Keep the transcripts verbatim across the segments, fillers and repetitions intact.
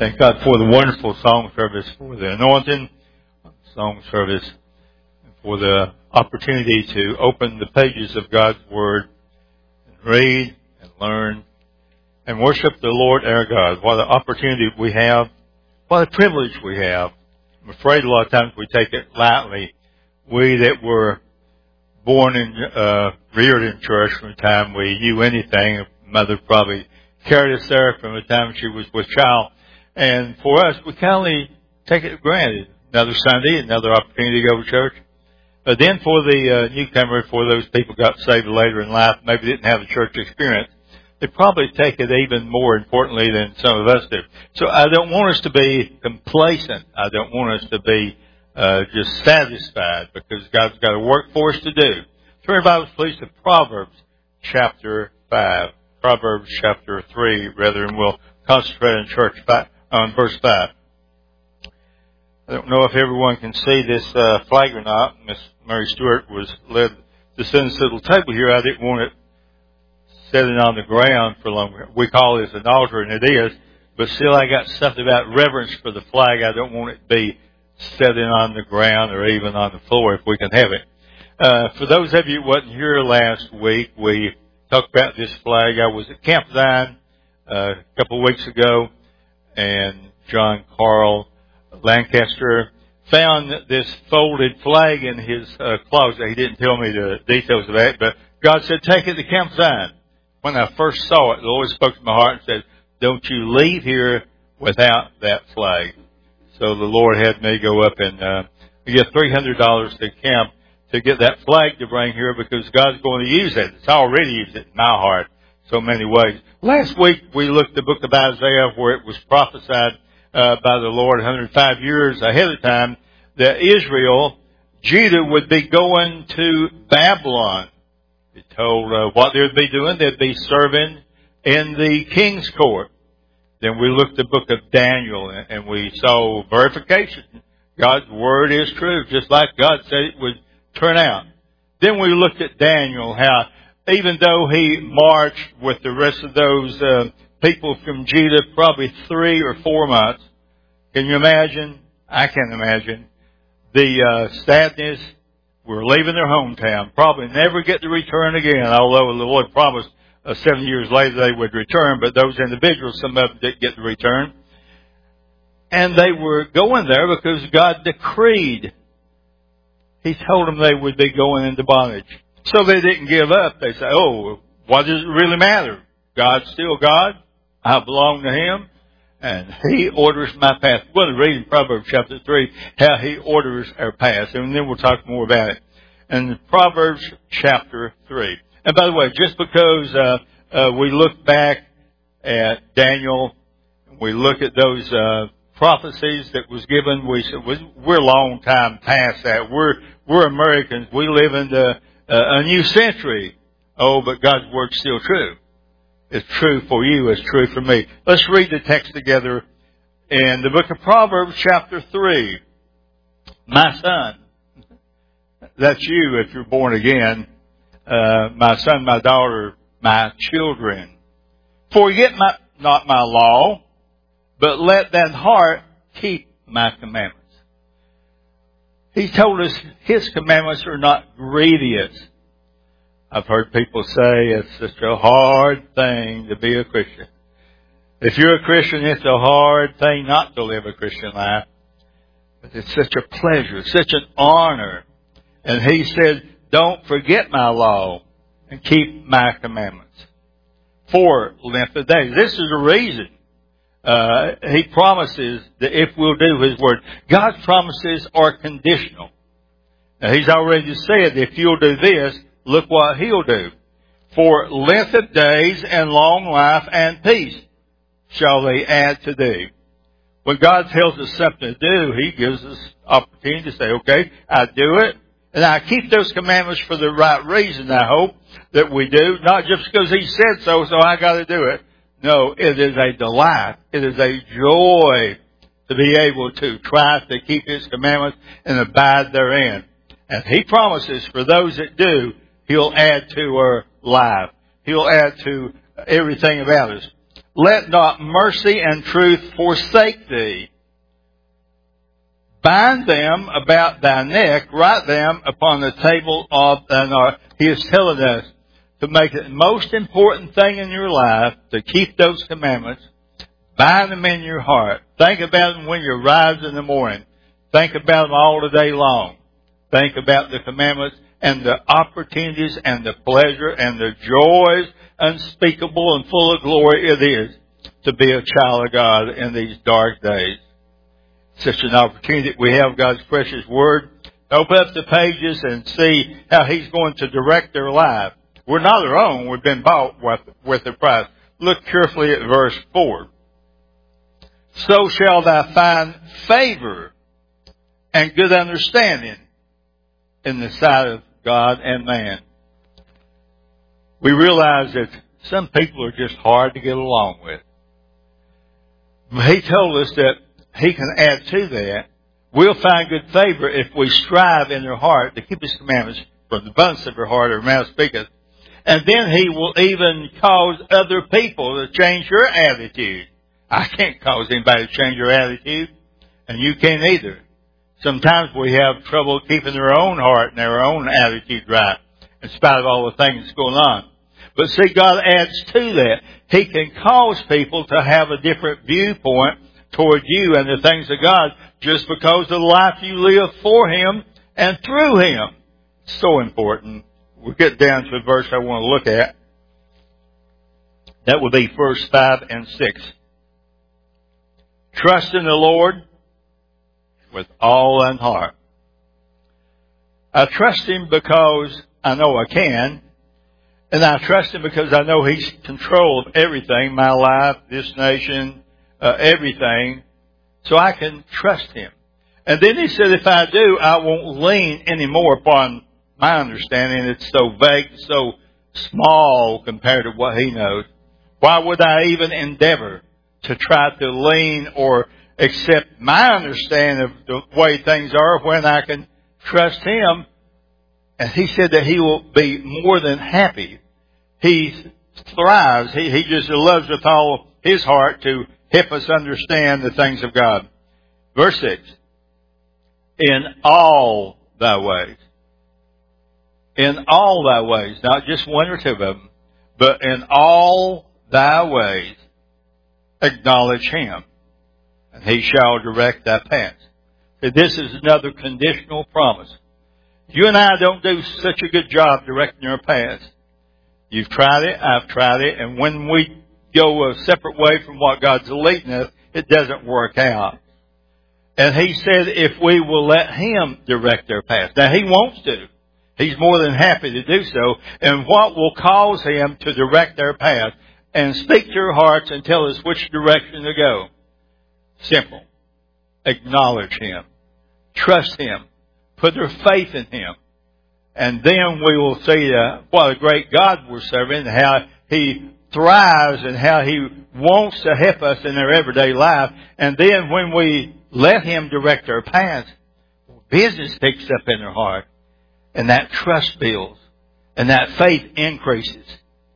Thank God for the wonderful song service, for the anointing song service, and for the opportunity to open the pages of God's Word and read and learn and worship the Lord our God. What an opportunity we have. What a privilege we have. I'm afraid a lot of times we take it lightly. We that were born and uh, reared in church from the time we knew anything, mother probably carried us there from the time she was with child. And for us, we kindly take it for granted. Another Sunday, another opportunity to go to church. But then for the uh, newcomer, for those people who got saved later in life, maybe didn't have a church experience, they probably take it even more importantly than some of us do. So I don't want us to be complacent. I don't want us to be uh, just satisfied, because God's got a work for us to do. Turn your Bibles, please, to Proverbs chapter five. Proverbs chapter three, rather, and we'll concentrate on church five, on verse five. I don't know if everyone can see this uh, flag or not. Miss Mary Stewart was led to send this little table here. I didn't want it sitting on the ground for long. We call this an altar, and it is, but still I got something about reverence for the flag. I don't want it to be sitting on the ground or even on the floor if we can have it. Uh, for those of you who wasn't here last week, we talked about this flag. I was at Camp Zion uh, a couple of weeks ago, and John Carl Lancaster found this folded flag in his uh, closet. He didn't tell me the details of that, but God said, take it to Camp Zion. When I first saw it, the Lord spoke to my heart and said, don't you leave here without that flag. So the Lord had me go up and uh, get three hundred dollars to camp to get that flag to bring here, because God's going to use it. It's already used it in my heart so many ways. Last week we looked at the book of Isaiah, where it was prophesied uh, by the Lord one hundred five years ahead of time that Israel, Judah, would be going to Babylon. It told uh, what they would be doing. They'd be serving in the king's court. Then we looked at the book of Daniel, and we saw verification. God's word is true, just like God said it would turn out. Then we looked at Daniel, how even though he marched with the rest of those uh, people from Judah probably three or four months, can you imagine? I can imagine the uh, sadness. We're leaving their hometown, probably never get to return again, although the Lord promised uh, seven years later they would return, but those individuals, some of them didn't get to return. And they were going there because God decreed. He told them they would be going into bondage. So they didn't give up. They say, oh, what does it really matter? God's still God. I belong to Him. And He orders my path. We're going to read in Proverbs chapter three how He orders our path. And then we'll talk more about it. And Proverbs chapter three. And by the way, just because uh, uh, we look back at Daniel, we look at those uh, prophecies that was given, we said, we're a long time past that. We're we're Americans. We live in the, uh, a new century. Oh, but God's word's still true. It's true for you. It's true for me. Let's read the text together in the book of Proverbs chapter three. My son, that's you if you're born again. Uh, my son, my daughter, my children. Forget my, not my law, but let that heart keep my commandments. He told us His commandments are not grievous. I've heard people say it's such a hard thing to be a Christian. If you're a Christian, it's a hard thing not to live a Christian life. But it's such a pleasure, such an honor. And He said, don't forget my law and keep my commandments for length of days. This is the reason uh, He promises that if we'll do His word. God's promises are conditional. Now, He's already said, if you'll do this, look what He'll do. For length of days and long life and peace shall they add to thee. When God tells us something to do, He gives us opportunity to say, okay, I do it. And I keep those commandments for the right reason, I hope, that we do. Not just because He said so, so I got to do it. No, it is a delight. It is a joy to be able to try to keep His commandments and abide therein. And He promises for those that do, He'll add to our life. He'll add to everything about us. Let not mercy and truth forsake thee. Bind them about thy neck, write them upon the table of thine heart. He is telling us to make it the most important thing in your life to keep those commandments. Bind them in your heart. Think about them when you rise in the morning. Think about them all the day long. Think about the commandments and the opportunities and the pleasure and the joys unspeakable and full of glory it is to be a child of God in these dark days. Such an opportunity that we have God's precious Word. Open up the pages and see how He's going to direct their life. We're not our own. We've been bought with, with a price. Look carefully at verse four. So shall thou find favor and good understanding in the sight of God and man. We realize that some people are just hard to get along with. He told us that He can add to that. We'll find good favor if we strive in their heart to keep His commandments. From the abundance of your heart, our mouth speaketh. And then He will even cause other people to change your attitude. I can't cause anybody to change your attitude, and you can't either. Sometimes we have trouble keeping their own heart and their own attitude right, in spite of all the things that's going on. But see, God adds to that. He can cause people to have a different viewpoint toward you and the things of God just because of the life you live for Him and through Him. It's so important. We'll get down to a verse I want to look at. That will be verse five and six. Trust in the Lord with all thine heart. I trust Him because I know I can. And I trust Him because I know He's control of everything, my life, this nation, uh, everything. So I can trust Him. And then He said, if I do, I won't lean anymore upon my understanding. It's so vague, so small compared to what He knows. Why would I even endeavor to try to lean or accept my understanding of the way things are when I can trust Him? And He said that He will be more than happy. He thrives. He, he just loves with all His heart to help us understand the things of God. Verse six. In all thy ways. In all thy ways. Not just one or two of them. But in all thy ways. Acknowledge Him. And He shall direct thy paths. So this is another conditional promise. You and I don't do such a good job directing our paths. You've tried it, I've tried it, and when we go a separate way from what God's leading us, it doesn't work out. And He said if we will let Him direct our paths. Now He wants to. He's more than happy to do so. And what will cause Him to direct our path and speak to our hearts and tell us which direction to go? Simple. Acknowledge Him. Trust Him. Put their faith in Him. And then we will see uh, what a great God we're serving, and how He thrives and how He wants to help us in our everyday life. And then when we let Him direct our paths, business picks up in our heart. And that trust builds. And that faith increases.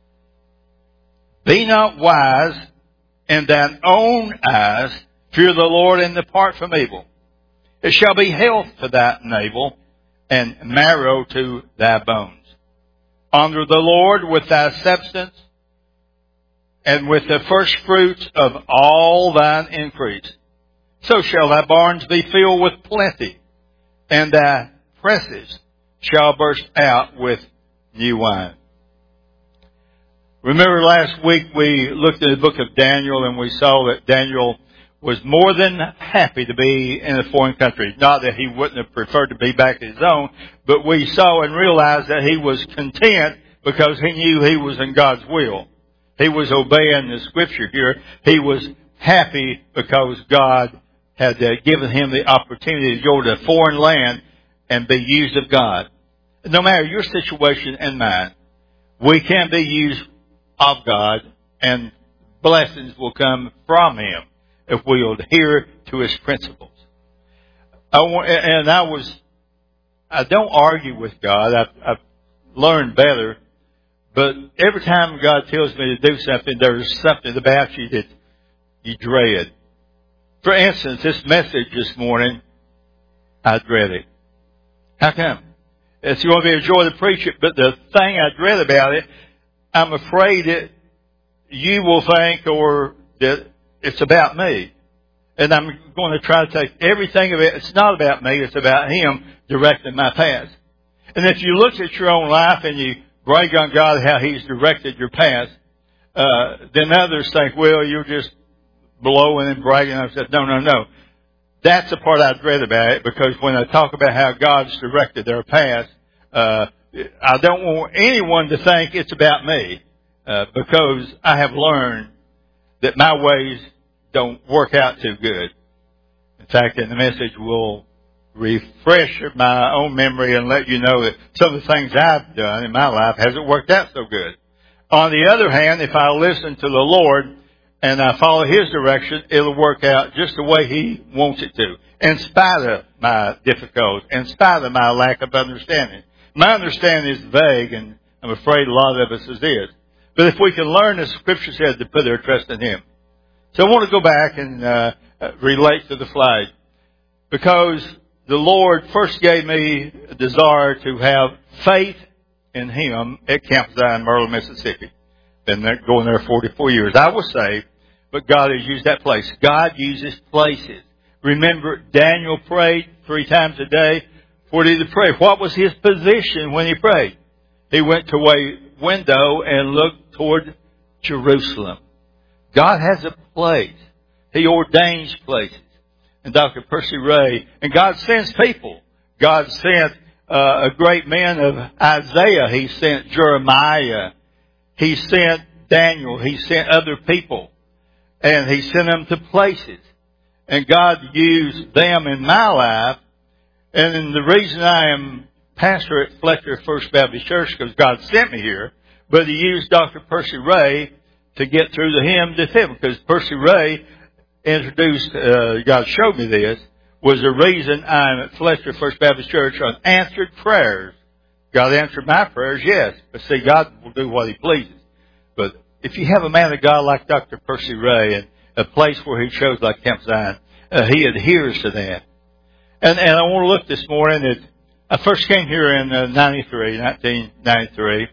Be not wise in thine own eyes. Fear the Lord and depart from evil. It shall be health to thy navel and marrow to thy bones. Honor the Lord with thy substance and with the first fruits of all thine increase. So shall thy barns be filled with plenty, and thy presses shall burst out with new wine. Remember last week we looked at the book of Daniel, and we saw that Daniel was more than happy to be in a foreign country. Not that he wouldn't have preferred to be back at his own, but we saw and realized that he was content because he knew he was in God's will. He was obeying the Scripture here. He was happy because God had uh, given him the opportunity to go to a foreign land and be used of God. No matter your situation and mine, we can be used of God, and blessings will come from Him if we adhere to His principles. I want, and I was, I don't argue with God. I've, I've learned better, But every time God tells me to do something, there's something about you that you dread. For instance, this message this morning, I dread it. How come? It's going to be a joy to preach it, but the thing I dread about it, I'm afraid that you will think or that it's about me. And I'm going to try to take everything of it. It's not about me. It's about Him directing my path. And if you look at your own life and you brag on God how He's directed your path, uh, then others think, well, you're just blowing and bragging. I said, no, no, no. That's the part I dread about it, because when I talk about how God's directed their path, uh, I don't want anyone to think it's about me, uh, because I have learned that my ways don't work out too good. In fact, in the message, we'll refresh my own memory and let you know that some of the things I've done in my life hasn't worked out so good. On the other hand, if I listen to the Lord and I follow His direction, it'll work out just the way He wants it to, in spite of my difficulties, in spite of my lack of understanding. My understanding is vague, and I'm afraid a lot of us is. But if we can learn, as Scripture said, to put our trust in Him. So I want to go back and uh, relate to the flag, because the Lord first gave me a desire to have faith in Him at Camp Zion, Merle, Mississippi. Been there, going there forty-four years. I was saved, but God has used that place. God uses places. Remember, Daniel prayed three times a day. What did he pray? What was his position when he prayed? He went to a window and looked toward Jerusalem. God has a place. He ordains places. And Doctor Percy Ray, and God sends people. God sent uh, a great man of Isaiah. He sent Jeremiah. He sent Daniel. He sent other people. And He sent them to places. And God used them in my life. And the reason I am pastor at Fletcher First Baptist Church, because God sent me here, but He used Doctor Percy Ray to get through to him to him, because Percy Ray introduced, uh, God showed me this, was the reason I'm at Fletcher First Baptist Church on answered prayers. God answered my prayers, yes, but see, God will do what He pleases. But if you have a man of God like Doctor Percy Ray and a place where he chose like Camp Zion, uh, he adheres to that. And, and I want to look this morning at, I first came here in uh, ninety-three, nineteen ninety-three,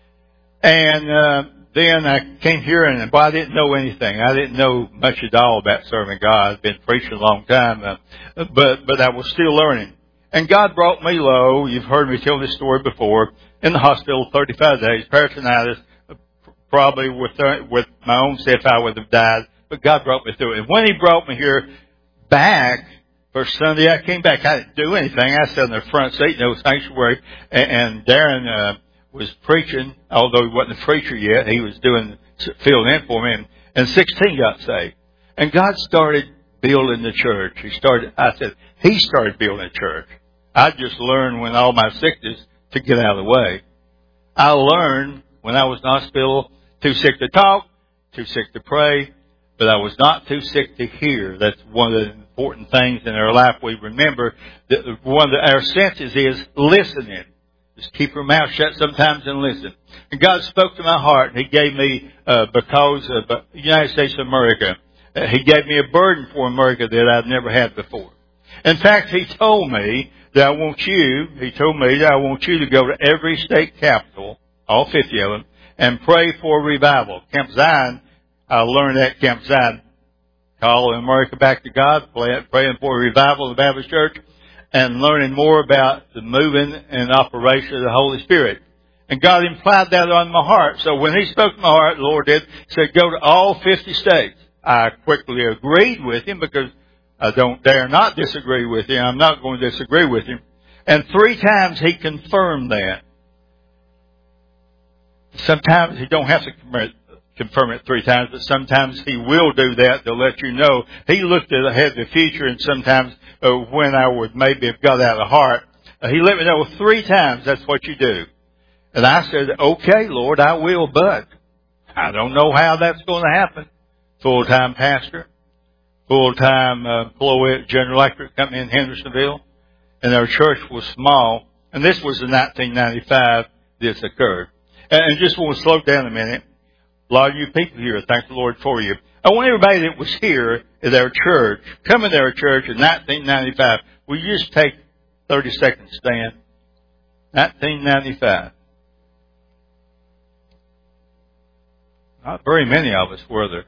and uh, then I came here and, well, I didn't know anything. I didn't know much at all about serving God. I'd been preaching a long time, uh, but but I was still learning. And God brought me low. You've heard me tell this story before. In the hospital, thirty-five days, peritonitis. Probably with uh, with my own self, I would have died. But God brought me through it. And when He brought me here back, first Sunday I came back, I didn't do anything. I sat in the front seat in the sanctuary, and, and Darren uh, was preaching, although he wasn't a preacher yet. He was doing filling in for me, and, and sixteen got saved. And God started building the church. He started. I said He started building the church. I just learned when all my sickness to get out of the way. I learned when I was in the hospital, too sick to talk, too sick to pray, but I was not too sick to hear. That's one of the important things in our life. We remember that one of our senses is listening. Just keep your mouth shut sometimes and listen. And God spoke to my heart, and He gave me, uh, because of the United States of America, uh, He gave me a burden for America that I've never had before. In fact, He told me that I want you, He told me that I want you to go to every state capital, all fifty of them, and pray for revival. Camp Zion, I learned at Camp Zion, calling America back to God, praying for revival of the Baptist Church, and learning more about the moving and operation of the Holy Spirit. And God implied that on my heart. So when He spoke to my heart, the Lord did, said, go to all fifty states. I quickly agreed with Him, because I don't dare not disagree with Him. I'm not going to disagree with Him. And three times He confirmed that. Sometimes He don't have to confirm it three times, but sometimes He will do that to let you know. He looked ahead to the future, and sometimes uh, when I would maybe have got out of heart, uh, He let me know three times, that's what you do. And I said, okay, Lord, I will, but I don't know how that's going to happen. Full-time pastor, full-time uh, employee at General Electric Company in Hendersonville, and our church was small. And this was in nineteen ninety-five this occurred. And just want to slow down a minute. A lot of you people here, thank the Lord for you. I want everybody that was here at our church, coming to our church in nineteen ninety-five, will you just take thirty seconds stand? nineteen ninety-five. Not very many of us were there.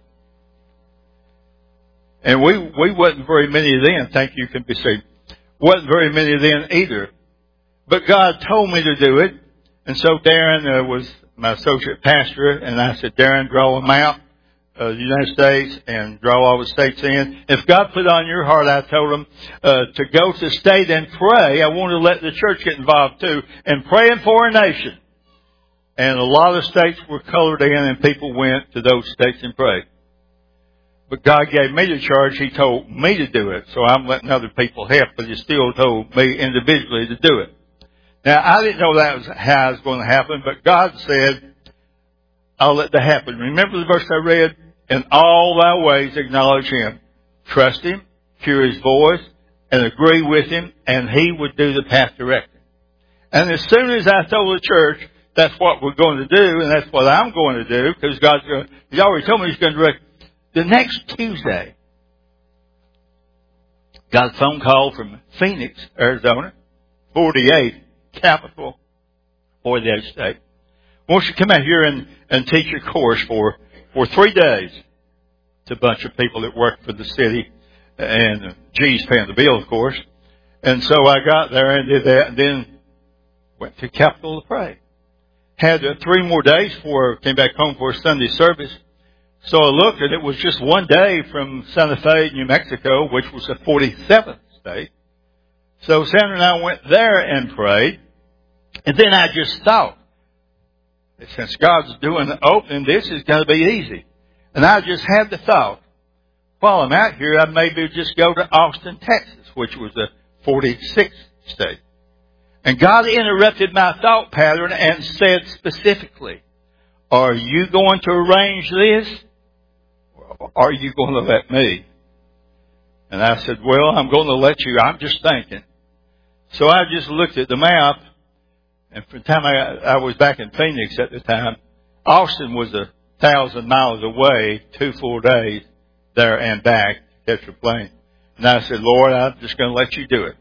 And we, we wasn't very many then. Thank you, can be saved. Wasn't very many then either. But God told me to do it. And so Darren uh, was my associate pastor, and I said, Darren, draw a map of the United States and draw all the states in. If God put on your heart, I told him, uh, to go to state and pray. I wanted to let the church get involved too, and praying for a nation. And a lot of states were colored in, and people went to those states and prayed. But God gave me the charge. He told me to do it. So I'm letting other people help, but He still told me individually to do it. Now, I didn't know that was how it was going to happen, but God said, I'll let that happen. Remember the verse I read? In all thy ways acknowledge Him. Trust Him, hear His voice, and agree with Him, and He would do the path directing. And as soon as I told the church, that's what we're going to do, and that's what I'm going to do, because God's going to, He already told me He's going to direct. The next Tuesday, got a phone call from Phoenix, Arizona, forty-eight, capital for the state. Wants you to come out here and, and teach your course for, for three days. It's a bunch of people that work for the city, and G's paying the bill, of course. And so I got there and did that, and then went to Capitol to pray. Had uh, three more days before I came back home for a Sunday service. So I looked, and it was just one day from Santa Fe, New Mexico, which was the forty-seventh state. So Sandra and I went there and prayed. And then I just thought, since God's doing the opening, this is going to be easy. And I just had the thought, while I'm out here, I maybe just go to Austin, Texas, which was the forty-sixth state. And God interrupted my thought pattern and said specifically, are you going to arrange this? Or are you going to let me? And I said, well, I'm going to let you. I'm just thinking. So I just looked at the map. And from the time I, I was back in Phoenix at the time, Austin was a thousand miles away, two full days there and back to catch a plane. And I said, Lord, I'm just going to let you do it.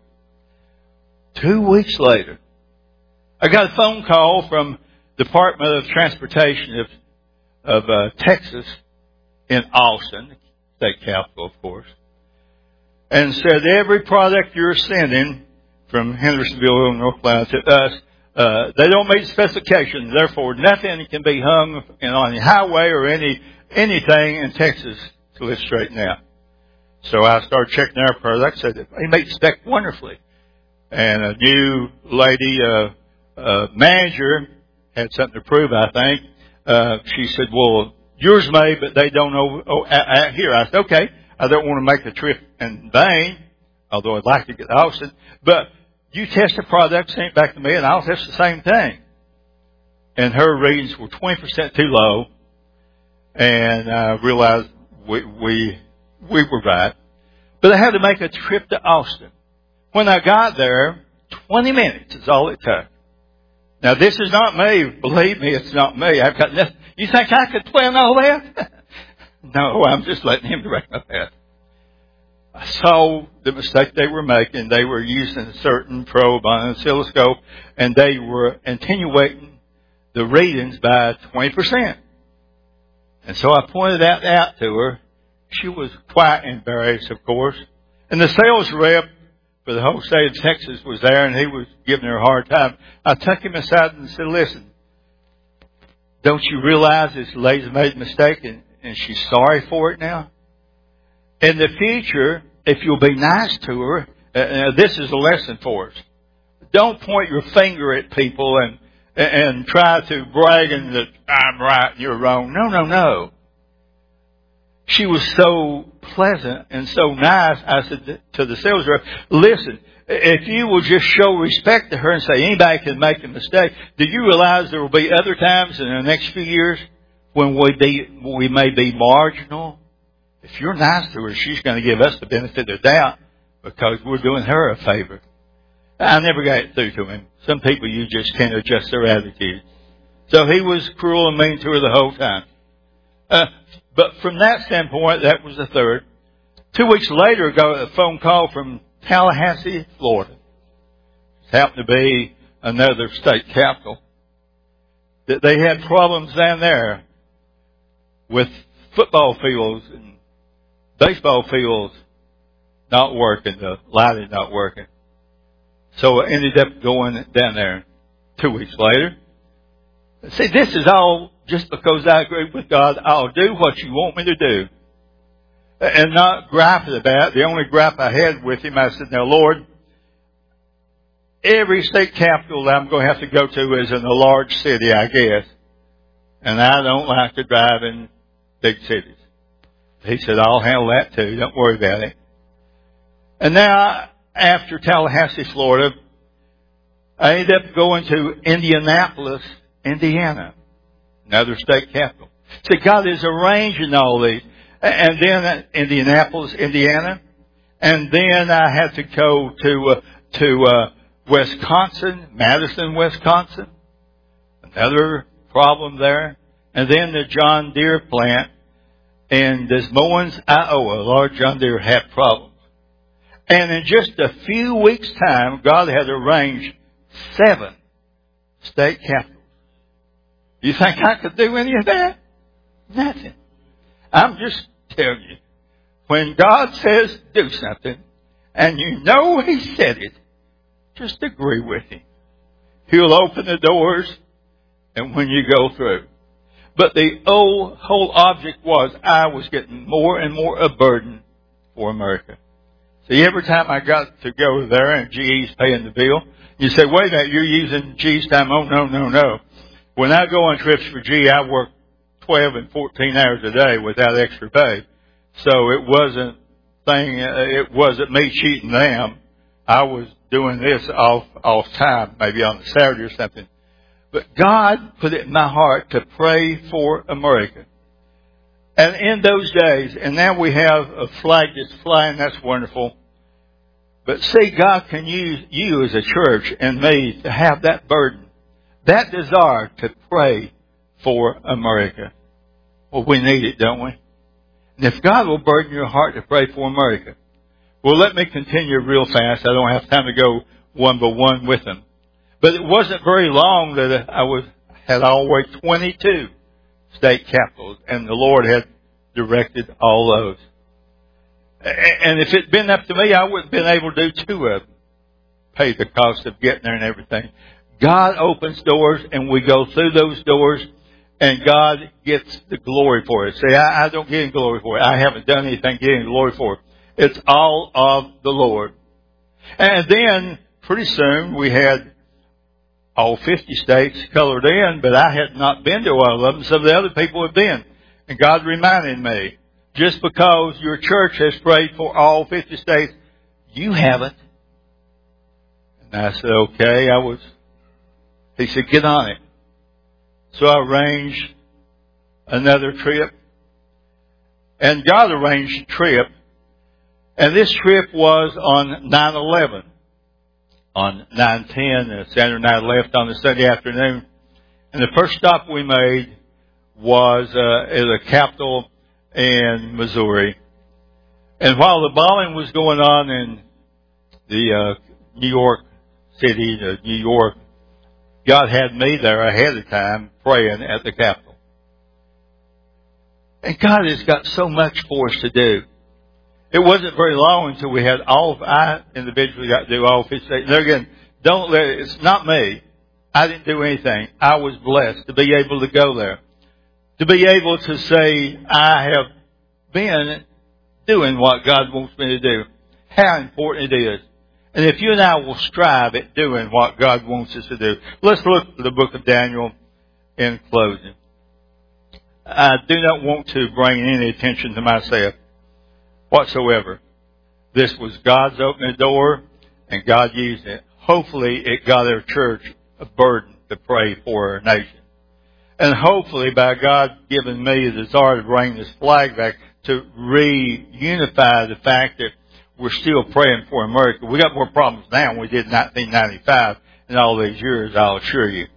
Two weeks later, I got a phone call from the Department of Transportation of, of uh, Texas in Austin, state capital, of course, and said every product you're sending from Hendersonville, North Carolina to us, uh, they don't meet specifications. Therefore, nothing can be hung in, on the highway or any anything in Texas till it's straightened out. So I started checking our products. Said they meet spec wonderfully. And a new lady, uh, uh, manager, had something to prove, I think. Uh, she said, well, yours may, but they don't know oh, uh, here. I said, okay, I don't want to make the trip in vain, although I'd like to get to Austin. But you test the product, send it back to me, and I'll test the same thing. And her readings were twenty percent too low. And I realized we, we, we were right. But I had to make a trip to Austin. When I got there, twenty minutes is all it took. Now, this is not me. Believe me, it's not me. I've got nothing. You think I could plan all that? No, I'm just letting Him direct my path. I saw the mistake they were making. They were using a certain probe on an oscilloscope, and they were attenuating the readings by twenty percent. And so I pointed that out to her. She was quite embarrassed, of course. And the sales rep for the whole state of Texas was there, and he was giving her a hard time. I took him aside and said, listen, don't you realize this lady's made a mistake and, and she's sorry for it now? In the future, if you'll be nice to her, uh, this is a lesson for us. Don't point your finger at people and and try to brag and that I'm right and you're wrong. No, no, no. She was so pleasant and so nice. I said to the sales rep, listen, if you will just show respect to her and say anybody can make a mistake, do you realize there will be other times in the next few years when we be, we may be marginal? If you're nice to her, she's going to give us the benefit of the doubt because we're doing her a favor. I never got it through to him. Some people, you just can't adjust their attitude. So he was cruel and mean to her the whole time. Uh, but from that standpoint, that was the third. Two weeks later, I got a phone call from Tallahassee, Florida. It happened to be another state capital. That they had problems down there with football fields and baseball fields not working, the lighting not working. So I ended up going down there two weeks later. See, this is all just because I agree with God. I'll do what you want me to do. And not gripe about it. The only gripe I had with him, I said, now Lord, every state capital that I'm going to have to go to is in a large city, I guess. And I don't like to drive in big cities. He said, I'll handle that too. Don't worry about it. And now, after Tallahassee, Florida, I ended up going to Indianapolis, Indiana, another state capital. So God is arranging all these. And then Indianapolis, Indiana. And then I had to go to, uh, to, uh, Wisconsin, Madison, Wisconsin. Another problem there. And then the John Deere plant in Des Moines, Iowa. A large John Deere had problems. And in just a few weeks' time, God had arranged seven state capitals. You think I could do any of that? Nothing. I'm just telling you, when God says do something, and you know He said it, just agree with Him. He'll open the doors, and when you go through. But the whole, whole object was I was getting more and more a burden for America. See, every time I got to go there and G E's paying the bill, you say, wait a minute, you're using G E's time. Oh, no, no, no. When I go on trips for G E, I work twelve and fourteen hours a day without extra pay. So it wasn't thing, it wasn't me cheating them. I was doing this off, off time, maybe on a Saturday or something. But God put it in my heart to pray for America. And in those days, and now we have a flag that's flying, that's wonderful. But see, God can use you as a church and me to have that burden, that desire to pray for America. Well, we need it, don't we? And if God will burden your heart to pray for America, well, let me continue real fast. I don't have time to go one by one with them. But it wasn't very long that I was had all the way twenty-two state capitals, and the Lord had directed all those. And if it had been up to me, I wouldn't have been able to do two of them. Pay the cost of getting there and everything. God opens doors, and we go through those doors, and God gets the glory for it. See, I, I don't get any glory for it. I haven't done anything getting glory for it. It's all of the Lord. And then, pretty soon, we had all fifty states colored in, but I had not been to all of them, so the other people had been. And God reminded me, just because your church has prayed for all fifty states, you haven't. And I said, okay, I was, he said, get on it. So I arranged another trip. And God arranged a trip. And this trip was on nine eleven. On nine ten, uh, Saturday night left on the Sunday afternoon. And the first stop we made was uh, at a capital in Missouri. And while the bombing was going on in the uh, New York City, the New York, God had me there ahead of time praying at the Capitol. And God has got so much for us to do. It wasn't very long until we had all, I individually got to do all fifty states. There again, don't let it, it's not me. I didn't do anything. I was blessed to be able to go there. To be able to say, I have been doing what God wants me to do. How important it is. And if you and I will strive at doing what God wants us to do. Let's look at the book of Daniel in closing. I do not want to bring any attention to myself whatsoever. This was God's opening door, and God used it. Hopefully it got our church a burden to pray for our nation. And hopefully by God giving me the desire to bring this flag back, to reunify the fact that we're still praying for America. We got more problems now than we did in nineteen ninety-five in all these years, I'll assure you.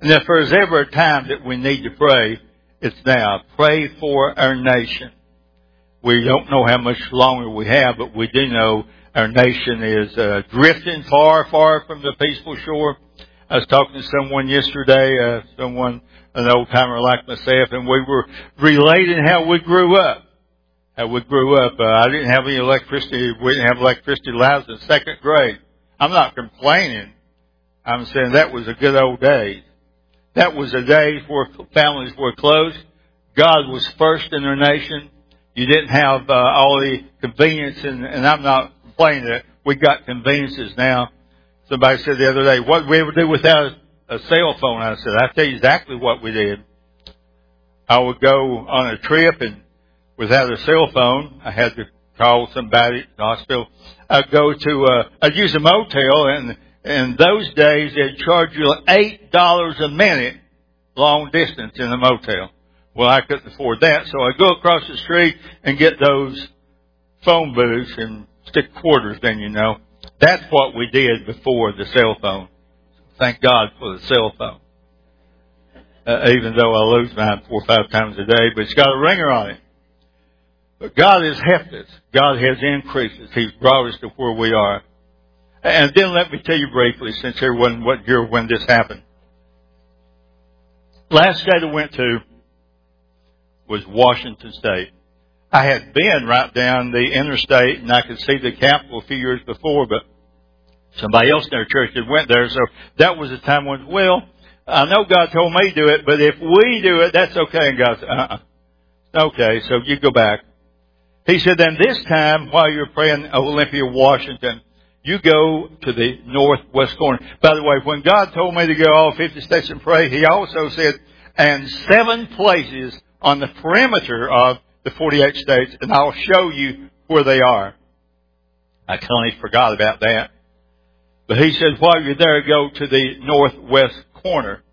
And if there's ever a time that we need to pray, it's now. Pray for our nation. We don't know how much longer we have, but we do know our nation is uh, drifting far, far from the peaceful shore. I was talking to someone yesterday, uh, someone, an old timer like myself, and we were relating how we grew up. How we grew up. Uh, I didn't have any electricity. We didn't have electricity till I was in second grade. I'm not complaining. I'm saying that was a good old days. That was a day where families were close. God was first in their nation. You didn't have uh, all the convenience, and, and I'm not complaining that we got conveniences now. Somebody said the other day, what did we ever do without a cell phone? I said, I tell you exactly what we did. I would go on a trip, and without a cell phone, I had to call somebody at the hospital. I'd go to, uh, I'd use a motel, and in those days, they'd charge you eight dollars a minute long distance in a motel. Well, I couldn't afford that, so I'd go across the street and get those phone booths and stick quarters in, you know. That's what we did before the cell phone. Thank God for the cell phone. Uh, even though I lose mine four or five times a day, but it's got a ringer on it. But God has helped us. God has increased us. He's brought us to where we are. And then let me tell you briefly, since everyone wasn't here when this happened. Last state I went to was Washington State. I had been right down the interstate, and I could see the Capitol a few years before, but somebody else in our church had went there. So that was the time when, well, I know God told me to do it, but if we do it, that's okay. And God said, uh-uh. Okay, so you go back. He said, then this time, while you're praying Olympia, Washington, you go to the northwest corner. By the way, when God told me to go all fifty states and pray, He also said, and seven places on the perimeter of the forty-eight states, and I'll show you where they are. I totally forgot about that. But He said, while you're there, go to the northwest corner.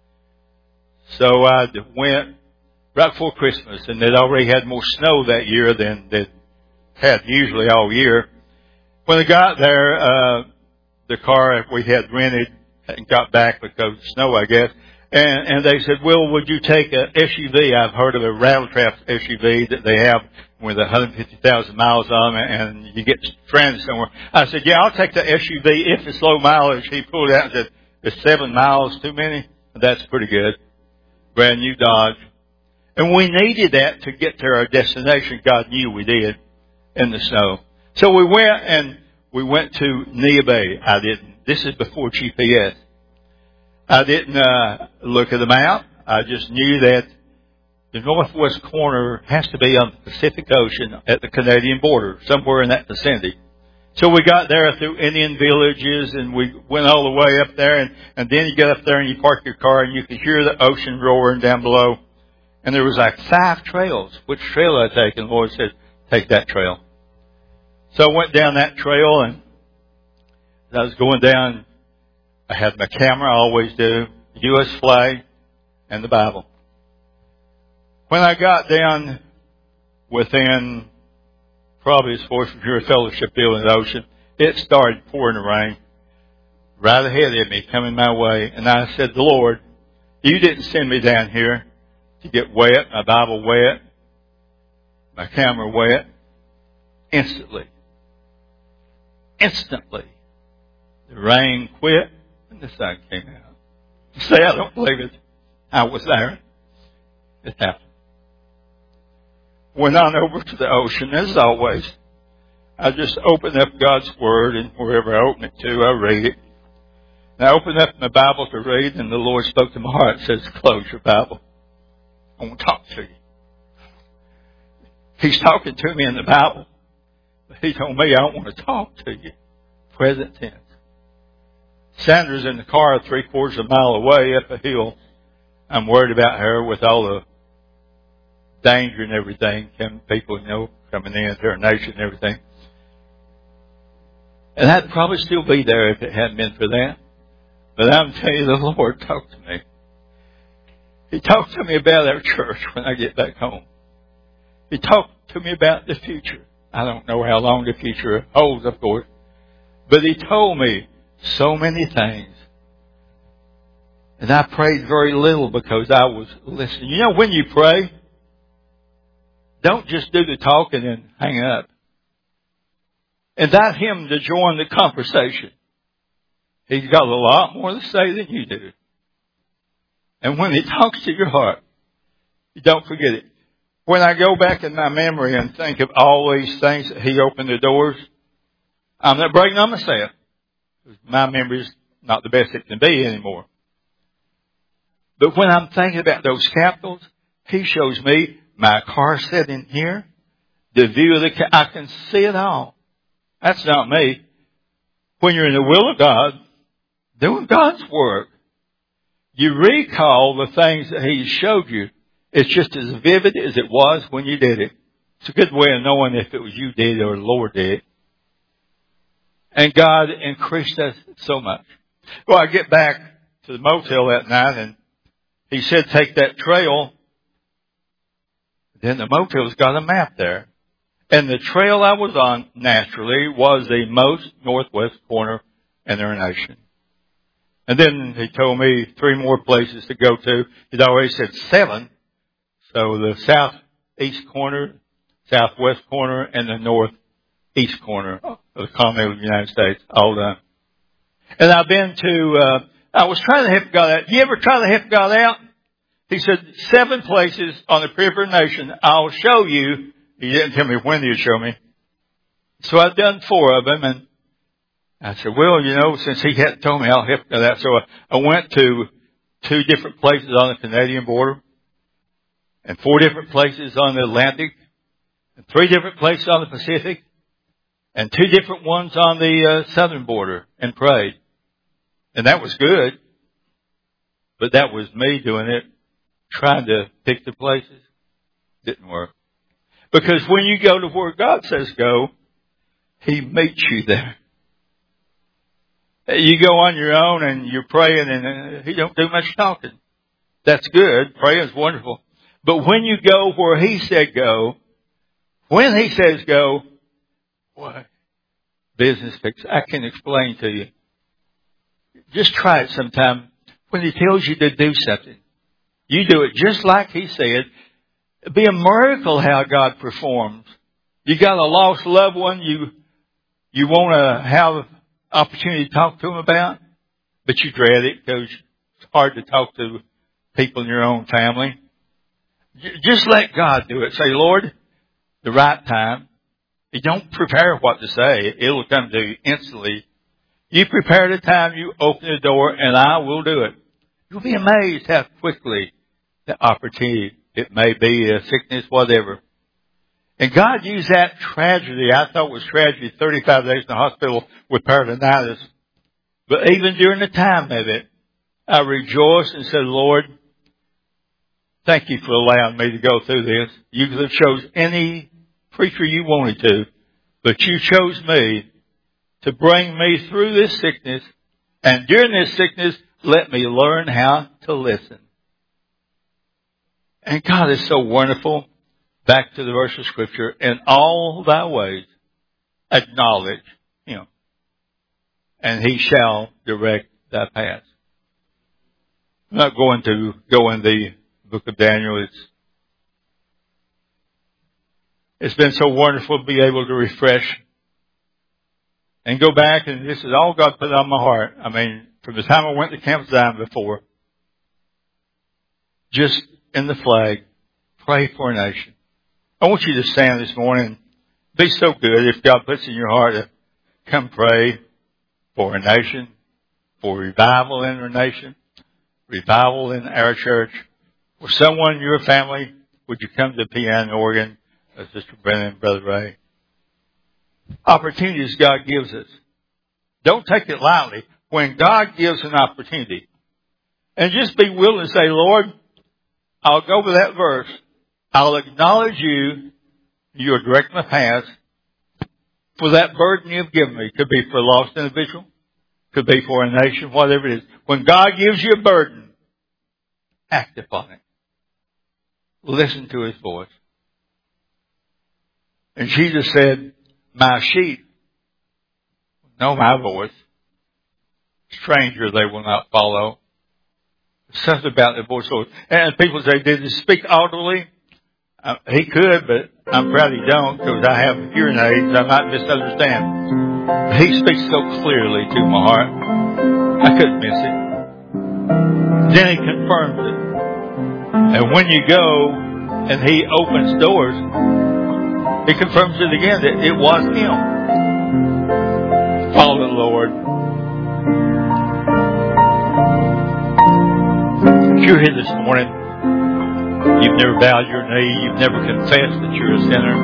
So I went right before Christmas, and they'd already had more snow that year than they'd had usually all year. When I got there, uh, the car we had rented and got back because of snow, I guess. And, and they said, well, would you take a S U V? I've heard of a Rattletrap S U V that they have with one hundred fifty thousand miles on it, and you get stranded somewhere. I said, yeah, I'll take the S U V if it's low mileage. He pulled it out and said, is seven miles too many? That's pretty good. Brand new Dodge. And we needed that to get to our destination. God knew we did in the snow. So we went and we went to Nia Bay. I didn't. This is before G P S. I didn't uh, look at the map. I just knew that the northwest corner has to be on the Pacific Ocean at the Canadian border, somewhere in that vicinity. So we got there through Indian villages, and we went all the way up there, and, and then you get up there and you park your car, and you can hear the ocean roaring down below. And there was like five trails. Which trail I take? And the Lord said, take that trail. So I went down that trail, and as I was going down, I had my camera, I always do, U S flag, and the Bible. When I got down within, probably as far as from here, Fellowship Field in the ocean, it started pouring the rain right ahead of me, coming my way. And I said, the Lord, you didn't send me down here to get wet, my Bible wet, my camera wet. Instantly. Instantly. The rain quit and the sun came out. You say, I don't believe it. I was there. It happened. Went on over to the ocean, as always. I just opened up God's Word, and wherever I open it to, I read it. And I opened up my Bible to read, and the Lord spoke to my heart and says, close your Bible. I want to talk to you. He's talking to me in the Bible. But He told me, I don't want to talk to you. Present tense. Sandra's in the car three quarters of a mile away up a hill. I'm worried about her with all the danger and everything. People, you know, coming in, their nation and everything. And I'd probably still be there if it hadn't been for that. But I'm telling you, the Lord talked to me. He talked to me about our church when I get back home. He talked to me about the future. I don't know how long the future holds, of course. But He told me so many things. And I prayed very little because I was listening. You know, when you pray, don't just do the talking and hang up. Invite him to join the conversation. He's got a lot more to say than you do. And when he talks to your heart, you don't forget it. When I go back in my memory and think of all these things that he opened the doors, I'm not bragging on myself. My memory's not the best it can be anymore. But when I'm thinking about those capitals, he shows me my car sitting here, the view of the car. I can see it all. That's not me. When you're in the will of God, doing God's work, you recall the things that he showed you. It's just as vivid as it was when you did it. It's a good way of knowing if it was you did or the Lord did. And God increased us so much. Well, I get back to the motel that night and he said, take that trail. Then the motel's got a map there. And the trail I was on, naturally, was the most northwest corner in their nation. And then he told me three more places to go to. He'd already said seven. So the southeast corner, southwest corner, and the northeast corner of the continental United States, all done. And I've been to, uh, I was trying to help God out. You ever try to help God out? He said, seven places on the peripheral nation, I'll show you. He didn't tell me when he'd show me. So I've done four of them, and I said, well, you know, since he hadn't told me, I'll help God out. So I, I went to two different places on the Canadian border, and four different places on the Atlantic, and three different places on the Pacific, and two different ones on the uh, southern border, and prayed. And that was good, but that was me doing it, trying to pick the places. Didn't work. Because when you go to where God says go, he meets you there. You go on your own and you're praying and he don't do much talking. That's good. Praying's wonderful. But when you go where he said go, when he says go, boy, business picks. I can explain to you. Just try it sometime. When he tells you to do something, you do it just like he said. It'd be a miracle how God performs. You got a lost loved one you you want to have opportunity to talk to them about, but you dread it because it's hard to talk to people in your own family. Just let God do it. Say, Lord, the right time. You don't prepare what to say. It'll come to you instantly. You prepare the time, you open the door, and I will do it. You'll be amazed how quickly the opportunity, it may be a sickness, whatever. And God used that tragedy. I thought it was tragedy, thirty-five days in the hospital with peritonitis. But even during the time of it, I rejoiced and said, Lord, thank you for allowing me to go through this. You could have chose any preacher you wanted to, but you chose me to bring me through this sickness. And during this sickness, let me learn how to listen. And God is so wonderful. Back to the verse of Scripture. In all thy ways, acknowledge him, and he shall direct thy paths. I'm not going to go in the book of Daniel. It's, it's been so wonderful to be able to refresh and go back, and this is all God put on my heart. I mean, from the time I went to Camp Zion before, just in the flag, pray for a nation. I want you to stand this morning. Be so good if God puts in your heart to come pray for a nation, for revival in our nation, revival in our church, for someone in your family. Would you come to the piano organ, uh, Sister Brennan and Brother Ray? Opportunities God gives us. Don't take it lightly. When God gives an opportunity, and just be willing to say, Lord, I'll go with that verse. I'll acknowledge you. You'll direct my path for that burden you've given me. Could be for a lost individual. Could be for a nation, whatever it is. When God gives you a burden, act upon it. Listen to his voice. And Jesus said, my sheep know my voice. Stranger they will not follow. Something about the voice of the Lord. And people say, did he speak audibly? Uh, he could, but I'm proud he don't because I have hearing aids. I might misunderstand. But he speaks so clearly to my heart. I couldn't miss it. Then he confirms it. And when you go and he opens doors, he confirms it again that it was him. Follow the Lord. If you're here this morning, you've never bowed your knee, you've never confessed that you're a sinner.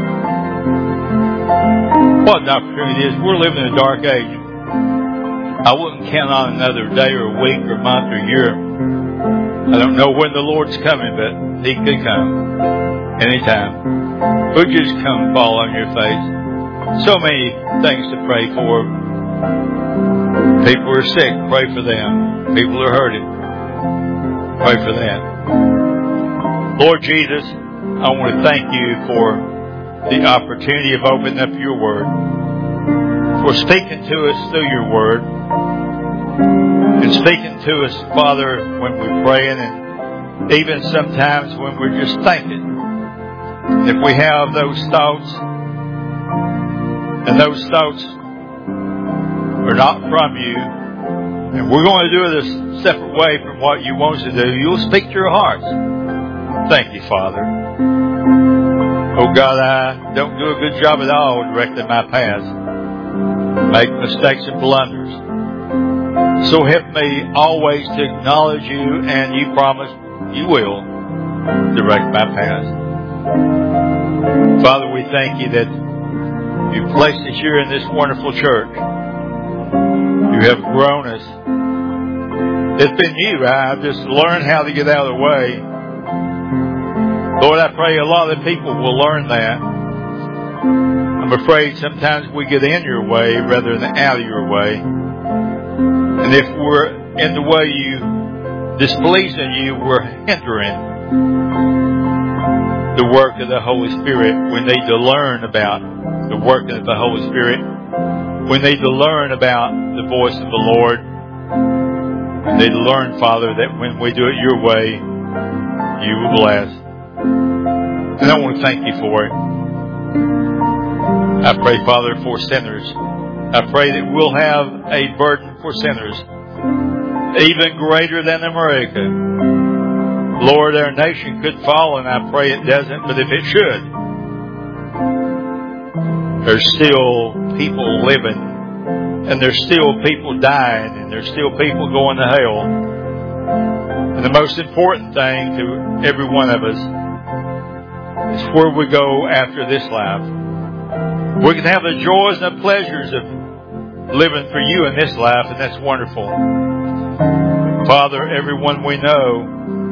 What an opportunity it is. We're living in a dark age. I wouldn't count on another day or week or month or year. I don't know when the Lord's coming, but He could come anytime. Would you just come fall on your face? So many things to pray for. People are sick, pray for them. People are hurting, pray for that. Lord Jesus, I want to thank you for the opportunity of opening up your word, for speaking to us through your word, and speaking to us, Father, when we're praying and even sometimes when we're just thinking. If we have those thoughts, and those thoughts are not from you, and we're going to do it a separate way from what you want us to do, you'll speak to your hearts. Thank you, Father. Oh God, I don't do a good job at all directing my path. Make mistakes and blunders. So help me always to acknowledge you, and you promise you will direct my path. Father, we thank you that you've placed us here in this wonderful church. You have grown us. It's been you. I've just learned how to get out of the way. Lord, I pray a lot of people will learn that. I'm afraid sometimes we get in your way rather than out of your way. And if we're in the way you displeasing you, we're hindering the work of the Holy Spirit. We need to learn about the work of the Holy Spirit. We need to learn about the voice of the Lord. We need to learn, Father, that when we do it your way, you will bless. And I want to thank you for it. I pray, Father, for sinners. I pray that we'll have a burden for sinners, even greater than America. Lord, our nation could fall, and I pray it doesn't, but if it should, there's still people living, and there's still people dying, and there's still people going to hell. And the most important thing to every one of us is where we go after this life. We can have the joys and the pleasures of living for you in this life, and that's wonderful. Father, everyone we know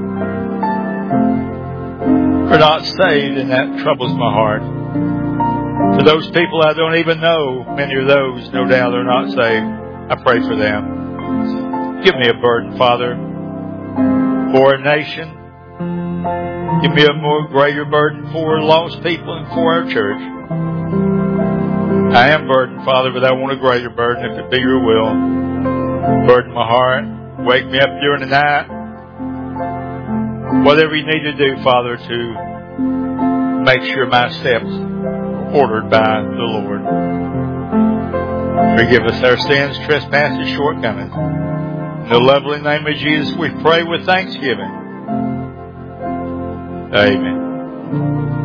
are not saved, and that troubles my heart. For those people I don't even know, many of those, no doubt, are not saved. I pray for them. Give me a burden, Father, for a nation. Give me a more greater burden for lost people and for our church. I am burdened, Father, but I want a greater burden if it be your will. Burden my heart. Wake me up during the night. Whatever you need to do, Father, to make sure my steps are ordered by the Lord. Forgive us our sins, trespasses, shortcomings. In the lovely name of Jesus, we pray with thanksgiving. Amen.